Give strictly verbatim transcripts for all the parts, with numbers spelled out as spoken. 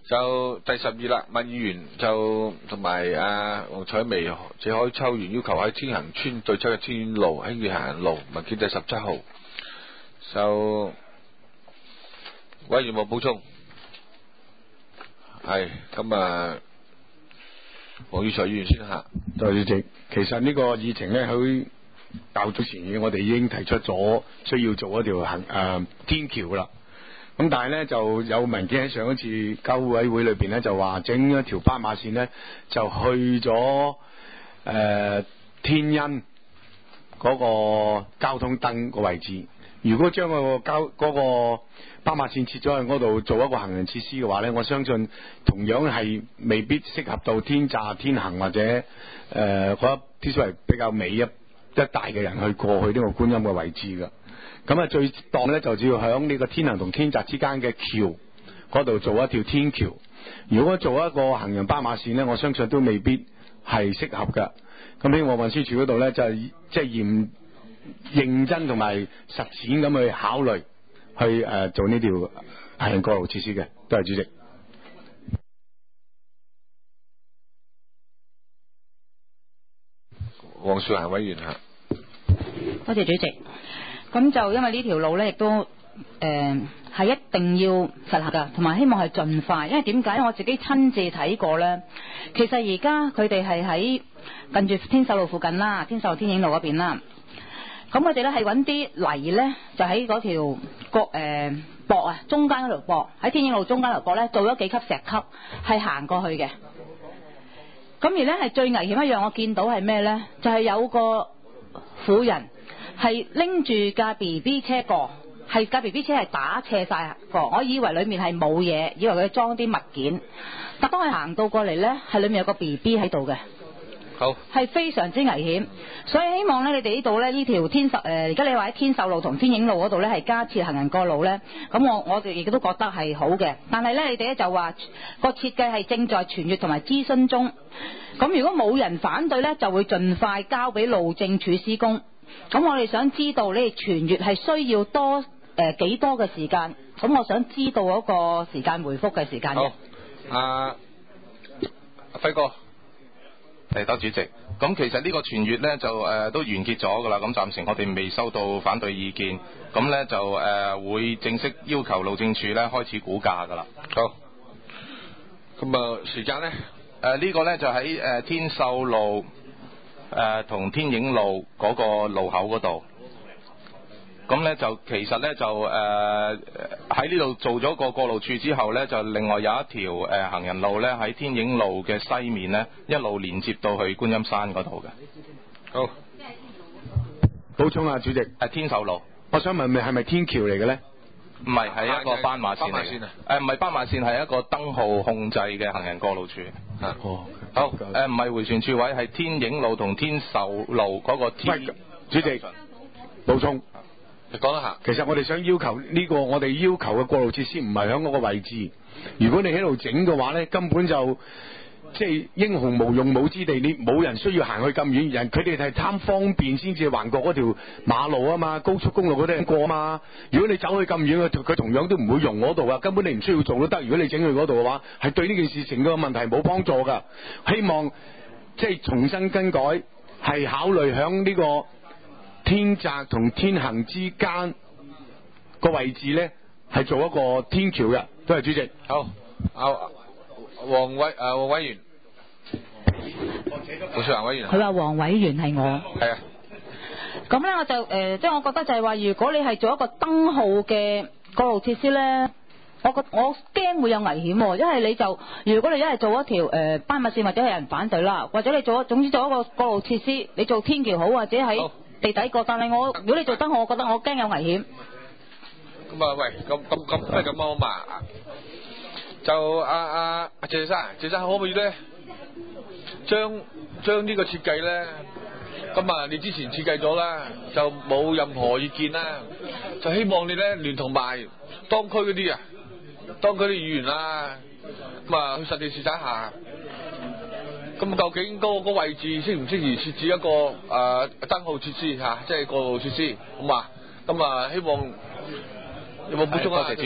就第十二啦，麥議員就同埋阿黃彩薇、謝海秋員要求喺天恒村對出嘅天苑路興建行人路，文件第十七號。就委員冇補充，係咁啊，黃宇才議員先吓。 代理主席，其實呢個議程咧，喺較早前我哋已經提出咗需要做一條行誒、呃、天橋啦。咁但係咧就有文件喺上一次交委會裏邊咧就話整一條斑馬線咧就去咗誒、呃、天恩嗰個交通燈個位置。如果將個交嗰個斑馬線切咗去嗰度做一個行人設施嘅話咧，我相信同樣係未必適合到天乍、天恒或者誒嗰啲所謂比較尾一一帶嘅人去過去呢個觀音嘅位置噶。咁啊，最當咧就只要響呢個天恒同天澤之間嘅橋嗰度做一條天橋。如果做一個行人斑馬線咧，我相信都未必係適合噶。咁希望運輸署嗰度咧就係即係嚴認真同埋實踐咁去考慮去誒、呃、做呢條行人過路設施嘅。多謝主席。 黃少霞委員吓。 多謝主席。咁就因為呢條路咧，亦都誒係、呃、一定要實行噶，同埋希望係盡快。因為點解？我自己親自睇過咧，其實而家佢哋係喺近住天秀路附近啦，天秀路天影路嗰邊啦。咁佢哋咧係揾啲泥咧，就喺嗰條角誒駁啊，中間嗰條駁喺天影路中間條駁咧，做咗幾級石級，係行過去嘅。咁而咧係最危險一樣，我見到係咩咧？就係、是、有個婦人。係拎住架 B B 車過，係架 B B 車係打斜晒過，我以為裏面係冇嘢，以為佢裝啲物件，但當佢行到過嚟呢，係裏面有個 B B 喺度嘅， 好， 係非常之危險，所以希望呢，你哋呢度呢，呢條天秀誒，而家你話喺天秀路同天影路嗰度呢，係加設行人過路呢。咁我我哋亦都覺得係好嘅，但係呢，你哋咧就話個設計係正在傳閱同埋諮詢中，咁如果冇人反對呢，就會盡快交俾路政署施工。咁我哋想知道你哋傳閱係需要多誒、呃、幾多嘅時間？咁我想知道嗰個時間回覆嘅時間。 好，阿阿輝哥， 係多主席。咁其實呢個傳閱呢，就誒、呃、都完結咗噶啦。咁暫時我哋未收到反對意見，咁呢，就誒、呃、會正式要求路政署呢開始估價噶啦。 好。咁啊時間呢？誒、 呃、呢、這個呢，就喺誒、呃、天秀路。誒同、呃、天影路嗰個路口嗰度，咁呢就其實呢，就誒喺呢度做咗個過路處之後呢，就另外有一條誒、呃、行人路呢，喺天影路嘅西面呢，一路連接到去觀音山嗰度嘅。 好， 補充啊，主席。 係天秀路。 我想問，咪係咪天橋嚟嘅呢？ 唔係，係一個斑馬線嚟嘅。誒唔係斑馬線，係一個燈號控制嘅行人過路處。 啊，哦。 好，誒唔係迴旋處位，係天影路同天秀路嗰個天。 主席，補充， 你講一下。 其實我哋想要求呢、這個，我哋要求嘅過路設施唔係喺嗰個位置。如果你喺度整嘅話咧，根本就即係英雄無用武之地，你冇人需要行去咁遠，人佢哋係貪方便先至橫過嗰條馬路啊嘛，高速公路嗰啲人過啊嘛。如果你走去咁遠，佢同樣都唔會用嗰度啊，根本你唔需要做都得。如果你整去嗰度嘅話，係對呢件事情個問題冇幫助噶。希望即係重新更改，係考慮響呢個天澤同天恒之間個位置咧，係做一個天橋嘅。多謝主席。 好，阿黃委誒黃委員。黃少霞委員， 佢話黃委員係我。 係啊。 咁咧我就誒、呃，即係我覺得就係話，如果你係做一個燈號嘅過路設施咧，我覺我驚會有危險、哦，因為你就如果你一係做一條誒、呃、斑馬線，或者係有人反對啦，或者你做總之做一個過路設施，你做天橋好，或者喺地底過，但係我如果你做燈號，我覺得我驚有危險。 咁啊，喂，咁咁咁不如咁好嘛？就阿阿阿謝生，謝生可唔可以咧？將將呢個設計咧，咁啊你之前設計咗啦，就冇任何意見啦，就希望你咧聯同埋當區嗰啲啊，當區啲議員啊，咁啊去實地視察下，咁究竟嗰個位置適唔適宜設置一個誒燈號設施吓，即係過路設施，好嘛？咁啊希望有冇補充啊？ 多謝主席。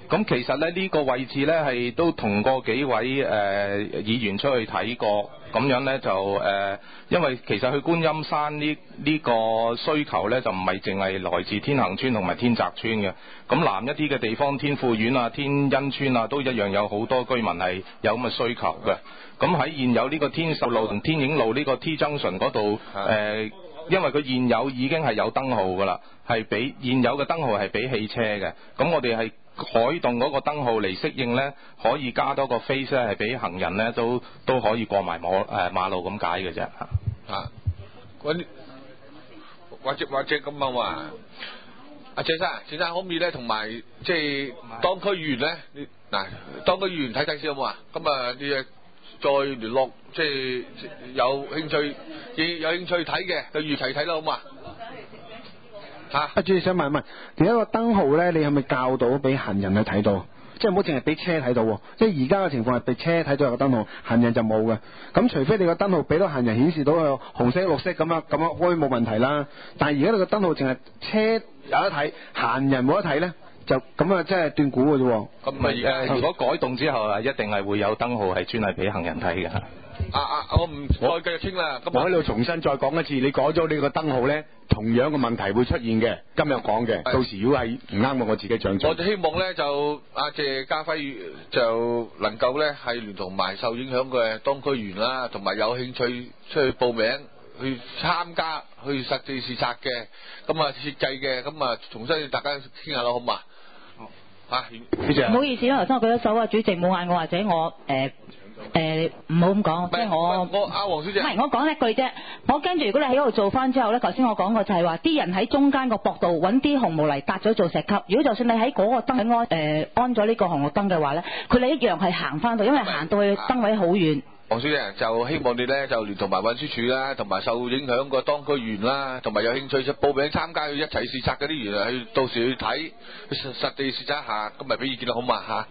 咁其實咧呢、呢個位置咧係都同過幾位誒、呃、議員出去睇過，咁樣咧就誒、呃，因為其實去觀音山呢呢、呢個需求咧就唔係淨係來自天恒村同埋天澤村嘅，咁南一啲嘅地方天富苑啊、天恩村啊都一樣有好多居民係有咁嘅需求嘅。咁喺現有呢個天秀路同天影路呢個 T Junction 嗰度誒，因為佢現有已經係有燈號㗎啦，係比現有嘅燈號係比汽車嘅，咁我哋係改動嗰個燈號嚟適應咧，可以加多個 face 咧，係俾行人咧都都可以過埋馬誒馬路咁解嘅啫嚇。 啊，或者或者或者咁啊嘛，阿謝生，謝生可唔可以咧同埋即係當區議員咧？嗱，當區議員睇睇先好唔好啊？咁啊，你誒再聯絡即係有興趣有興趣睇嘅，就預齊睇啦，好嘛？嚇！ 阿主席想問一問，而家個燈號咧，你係咪校到俾行人去睇到？即係唔好淨係俾車睇到喎。即係而家嘅情況係俾車睇到有個燈號，行人就冇嘅。咁除非你個燈號俾到行人顯示到有紅色、綠色咁樣咁樣開冇問題啦。但係而家你個燈號淨係車有得睇，行人冇得睇咧，就咁啊，即係斷估嘅啫。 咁咪誒，如果改動之後啊，一定係會有燈號係專係俾行人睇嘅。 啊啊！我唔再繼續傾啦。咁我喺度重新再講一次，你改咗呢個燈號咧，同樣嘅問題會出現嘅。今日講嘅，到時如果係唔啱嘅，我自己掌握。 我就希望咧，就阿謝家輝就能夠咧係聯同埋受影響嘅當區員啦，同埋有興趣出去報名去參加去實地視察嘅，咁啊設計嘅，咁啊重新大家傾下咯，好嘛？好嚇，主席。 唔好意思啦，頭先我舉咗手啊，主席冇嗌我或者我誒。誒唔好咁講，即係我我阿黃小姐， 唔係我講一句啫。我跟住如果你喺嗰度做翻之後咧，頭先我講過就係話啲人喺中間個駁道揾啲紅毛泥搭咗做石級。如果就算你喺嗰個燈安誒、呃、安咗呢個紅綠燈嘅話咧，佢哋一樣係行翻到，因為行到去燈位好遠。 黃小姐就希望你咧就聯同埋運輸署啦，同埋受影響個當區員啦，同埋有興趣就報名參加去一齊視察嗰啲員去到時去睇實實地視察一下，咁咪俾意見啦，好嘛嚇？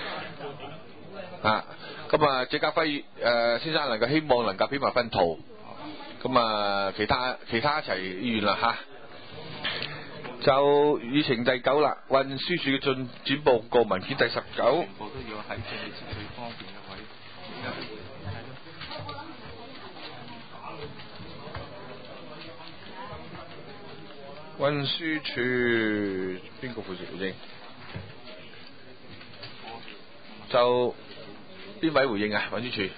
啊！咁啊，謝家輝誒、呃、先生能夠希望能夠編埋份圖，咁啊其他其他一齊議員啦嚇。就議程第九啦，運輸署嘅進展報告文件第十九。全部都要喺最最方便嘅位。運輸署邊個負責回應？就邊位回應啊？運輸署，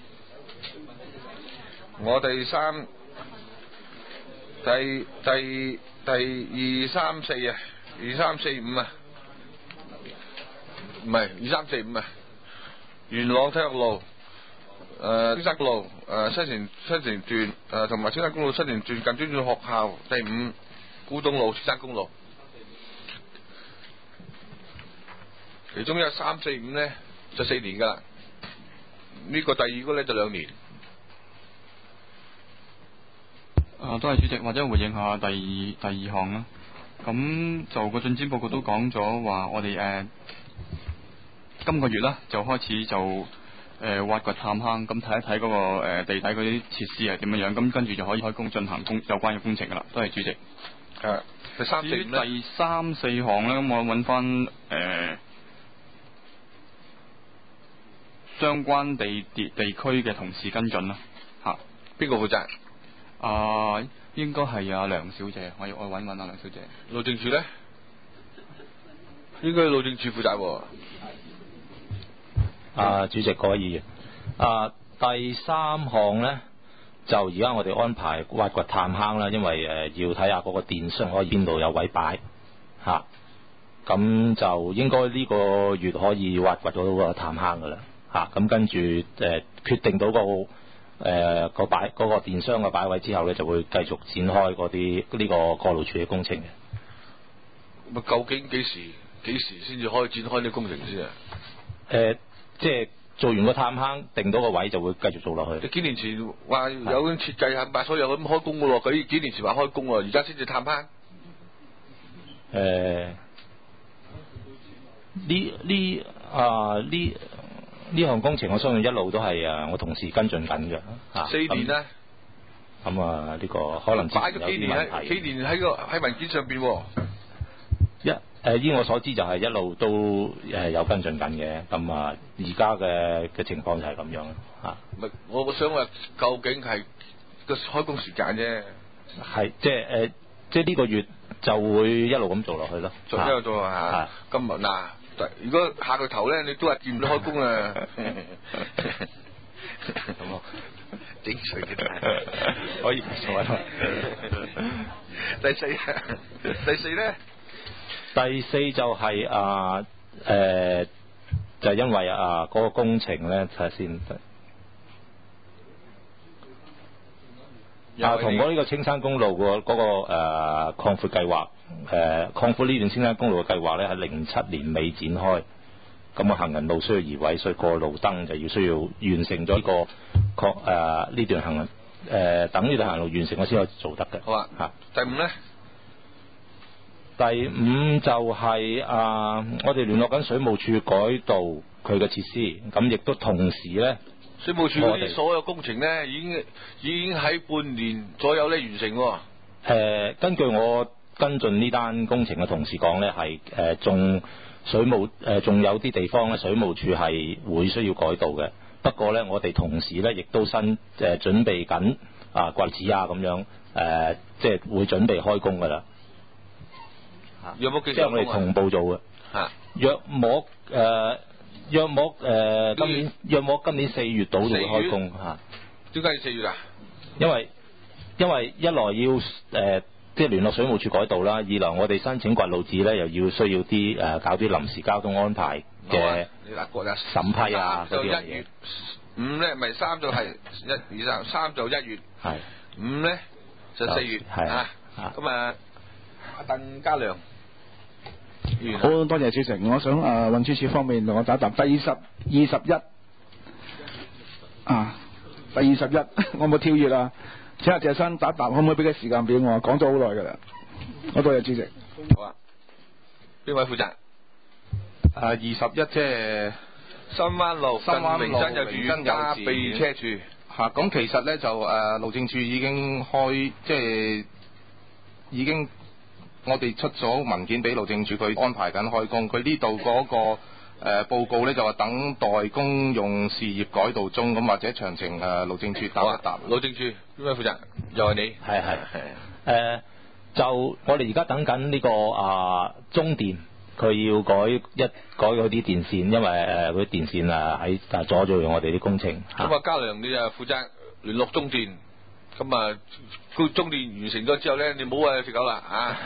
我第三、第第第二三四啊，二三四五啊，唔係二三四五啊，元朗體育路、誒青山公路、誒新城新城段誒同埋青山公路新城段近專專學校，第五古洞路青山公路，其中有三四五咧就四年噶啦。呢個第二個咧就兩年。 啊，都係主席，或者回應下第二第二項啦。咁就個進展報告都講咗話，我哋誒、呃、今個月啦就開始就誒、呃、挖掘探坑，咁睇一睇嗰、那個誒、呃、地底嗰啲設施係點樣樣，咁跟住就可以開工進行工有關嘅工程噶啦。都係主席。 係。第三四五咧。 第三四項咧，咁我揾翻誒。相關地地地區嘅同事跟進啦，嚇， 邊個負責？ 啊，應該係阿梁小姐，我要我揾揾阿梁小姐。 路政署咧，應該路政署負責喎。 啊，主席各位議員，啊，第三項咧，就而家我哋安排挖掘探坑啦，因為誒、呃、要睇下嗰個電箱可以邊度有位擺，嚇、啊，咁就應該呢個月可以挖掘到個探坑噶啦。嚇，咁跟住誒、呃、決定到個誒、呃、個擺嗰、嗰個電箱嘅擺位之後咧，就會繼續展開嗰啲呢個過路處嘅工程嘅。 咁究竟幾時幾時先至可以展開呢個工程先啊？ 誒、呃，即係做完個探坑，定到個位就會繼續做落去。 你幾年前話有啲設計係咪所有咁開工嘅喎？佢幾年前話開工喎，而家先至探坑。誒、 呃，呢呢啊呢。呢項工程我相信一路都係啊，我同事跟進緊嘅嚇。 四年咧， 咁啊呢、呢個可能擺咗幾年喺幾年喺個喺文件上邊喎。 一誒、 誒依我所知就係一路都誒有跟進緊嘅，咁啊而家嘅嘅情況就係咁樣嚇。 唔係，我想話究竟係個開工時間啫。 係即係誒，即係呢個月就會一路咁做落去咯。 做一路做啊！今日嗱，如果下個頭咧，你都係見唔到開工啊！咁啊，整水嘅可以做啊！ 第四，第四咧？ 第四就係啊誒，就係因為啊嗰個工程咧，睇下先。啊，同嗰呢個青山公路個嗰個誒擴闊計劃，誒擴闊呢段青山公路嘅計劃咧，喺零七年尾展開。咁啊，行人路需要移位，所以過路燈就要需要完成咗呢個擴誒呢段行人誒等呢段行路完成，我先可以做得嘅。 好啊，嚇。第五咧？ 第五就係、是、啊，我哋聯絡緊水務署改道佢嘅設施，咁亦都同時咧。 水務署嗰啲所有工程咧，已經已經喺半年左右咧完成喎。誒、 呃，根據我跟進呢單工程嘅同事講咧，係誒仲水務誒仲有啲地方咧，水務署係會需要改道嘅。不過咧，我哋同時咧亦都新誒、呃、準備緊啊掘址啊咁樣誒、呃，即係會準備開工㗎啦。 有冇幾即係我哋同步做嘅。 嚇。 約莫誒。呃約莫誒、呃、今年約莫今年四月度就會開工嚇。 點解要四月啊？ 因為因為一來要誒、呃、即係聯絡水務署改道啦，二來我哋申請掘路紙咧，又要需要啲誒、呃、搞啲臨時交通安排嘅審批啊嗰啲嘢。一月五咧，咪三就係一二三，三就一月。 係。 五咧就四月。 係啊。咁啊，阿鄧家良。 好多謝主席，我想誒運輸署方面同我打答第二十二十一啊，第二十一我冇跳躍啊，請阿謝生打答，可唔可以俾個時間俾我？講咗好耐噶啦，好多謝主席。 好啊，邊位負責？ 誒二十一即係深灣路、 深灣路明真幼稚園加避車處嚇。咁、啊、其實咧就誒、呃、路政署已經開即係已經。我哋出咗文件俾路政署，佢安排緊開工。佢呢度嗰個誒、呃、報告咧就話等待公用事業改道中，咁或者詳情誒、呃、路政署答一答。 路政署邊位負責？又係你？ 係係係誒，就我哋而家等緊呢、這個啊中電，佢要改一改嗰啲電線，因為誒嗰啲電線啊喺啊阻住我哋啲工程。 咁啊，嘉良你就負責聯絡中電。咁啊，佢中電完成咗之後咧，你唔好話食狗啦啊！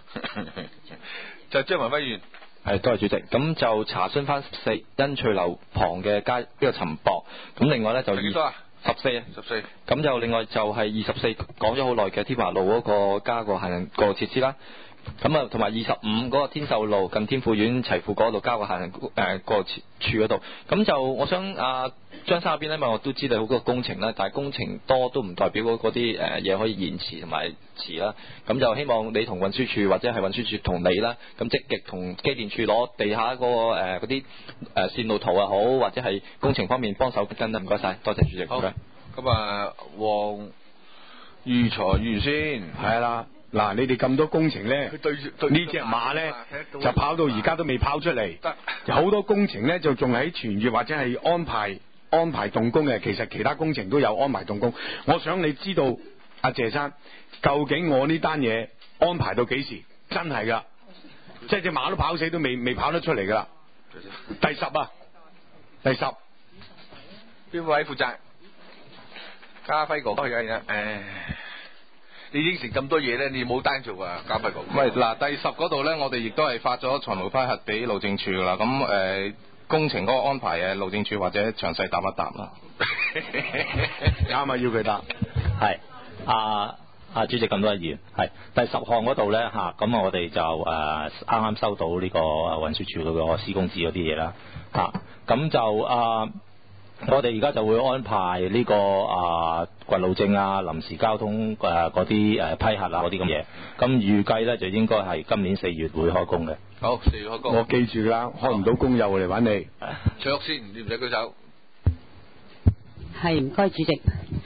就張文輝議員， 係多謝主席。咁就查詢翻四恩翠樓旁嘅街呢個陳博。咁另外咧就幾多啊？ 十四啊， 十四。 咁就另外就係二十四講咗好耐嘅天華路嗰個加個行人個設施啦。咁啊，同埋二十五嗰個天秀路近天富苑齊富嗰度加個行人誒個處嗰度。咁就我想啊張生嗰邊咧，因為我都知道好多工程啦，但係工程多都唔代表嗰啲誒嘢可以延遲同埋遲啦。咁就希望你同運輸署或者係運輸署同你啦，咁積極同機電處攞地下嗰個誒嗰啲誒線路圖啊好，或者係工程方面幫手跟啦。唔該晒，多謝主席。 好。咁啊，黃裕財議員先。 係啦。嗱，你哋咁多工程咧，呢隻馬咧就跑到而家都未跑出嚟，有好多工程咧就仲喺傳閱或者係安排安排動工嘅，其實其他工程都有安排動工。我想你知道阿謝生，究竟我呢單嘢安排到幾時？真係噶，即係隻馬都跑死都未未跑得出嚟噶啦。第十啊，第十， 邊位負責？家輝哥，係啊，誒。你應承咁多嘢咧，你冇單做啊，家輝哥。 喂，嗱，第十嗰度咧，我哋亦都係發咗財務批核俾路政署噶啦。咁誒、呃，工程嗰個安排誒，路政署或者詳細答一答啦。 啱啊，要佢答。 係啊啊，主席咁多議員係第十項嗰度咧嚇，咁、啊、我哋就誒啱啱收到呢個運輸署嗰個施工紙嗰啲嘢啦嚇，咁、啊、就啊。我哋而家就會安排呢、這個啊掘路證啊、臨時交通誒嗰啲誒批核啊嗰啲咁嘢，咁預計咧就應該係今年四月會開工嘅。 好，四月開工。 我記住啦，開唔到工又嚟揾你。 卓先，你唔使舉手。 係，唔該主席。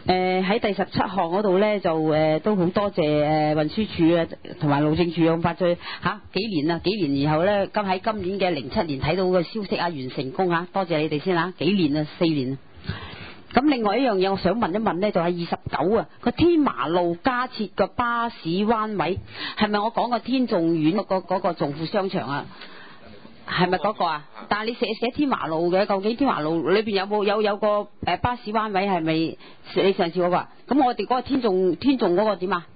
誒喺第十七項嗰度咧，就誒、呃、都好多謝誒運輸署啊，同埋路政署咁發咗嚇幾年啦，幾年然後咧，今喺今年嘅零七年睇到個消息啊，完成功啊，多謝你哋先嚇，幾年啊，四年啊。咁另外一樣嘢，我想問一問咧，就係二十九啊，個天麻路加設個巴士彎位，係咪我講個天頌苑嗰、嗰個嗰、嗰個頌富商場啊？係咪嗰個啊？但係你寫寫天華路嘅，究竟天華路裏邊有冇有有個誒巴士彎位係咪你上次嗰個啊？咁我哋嗰個天頌天頌嗰個點啊？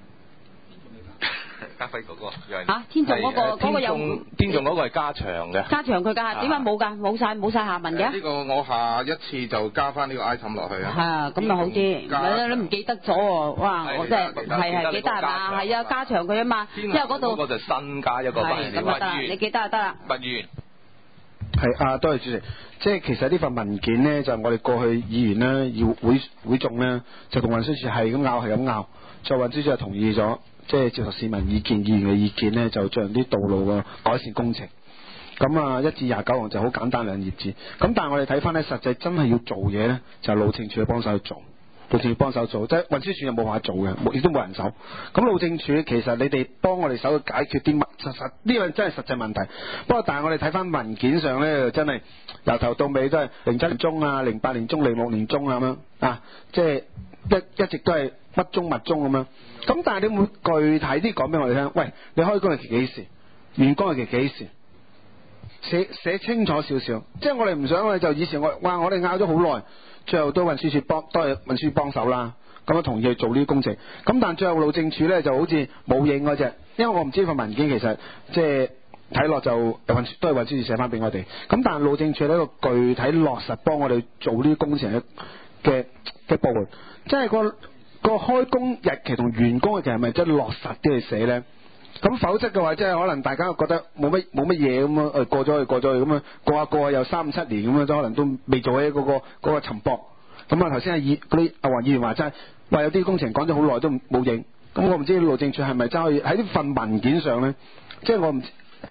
家輝嗰個嚇天頌嗰個嗰個有天頌嗰個係加長嘅， 加長佢㗎，點解冇㗎？冇晒冇曬下文嘅？ 呢個我下一次就加翻呢個 item 落去啊。 係啊，咁就好啲。唔係你唔記得咗喎？哇！我真係係係記得係嘛？係啊，加長佢啊嘛，因為嗰度嗰個就新加一個班。 係咁就得啦，你記得就得啦。 不如係啊，多謝主席。即係其實呢份文件呢，就係、我哋過去議員呢，要會會眾呢，就同運輸署係咁拗係咁拗，最後運輸署就同意咗。即係接受市民意見、議員嘅意見呢，就進行啲道路嘅改善工程。咁啊，一至廿九項就好簡單兩頁紙。咁但係我哋睇翻呢，實際真係要做嘢呢，就路政署幫手去做，路政署幫手做，即係運輸署就冇辦法做嘅，亦都冇人手。咁路政署其實你哋幫我哋手去解決啲乜實實呢樣真係實際問題。不過但係我哋睇翻文件上呢，真係由頭到尾都係零七年中啊、零八年中、零六年中啊咁樣啊，即係一一直都係乜中乜中咁樣。咁但係你會具體啲講俾我哋聽，喂，你開工日期幾時？完工日期幾時？寫寫清楚少少，即係我哋唔想我哋就以前我哇我哋拗咗好耐，最後都運輸署幫都係運輸署幫手啦，咁樣同意去做呢啲工程。咁但係最後路政署咧就好似冇應嗰隻，因為我唔知份文件其實即係睇落就運都係運輸署寫翻俾我哋。咁但係路政署呢個具體落實幫我哋做呢啲工程嘅嘅嘅部門，即係個。個開工日期同完工日期係咪真係落實啲去寫呢？咁否則嘅話，即係可能大家覺得冇乜冇乜嘢咁樣，誒過咗去過咗去咁樣過下過下又三五七年咁樣，都可能都未做起嗰、嗰個嗰、嗰個沉博。咁啊頭先阿議嗰啲阿黃議員話齋，話有啲工程講咗好耐都冇影。咁我唔知路政署係咪真係喺呢份文件上呢？即係我唔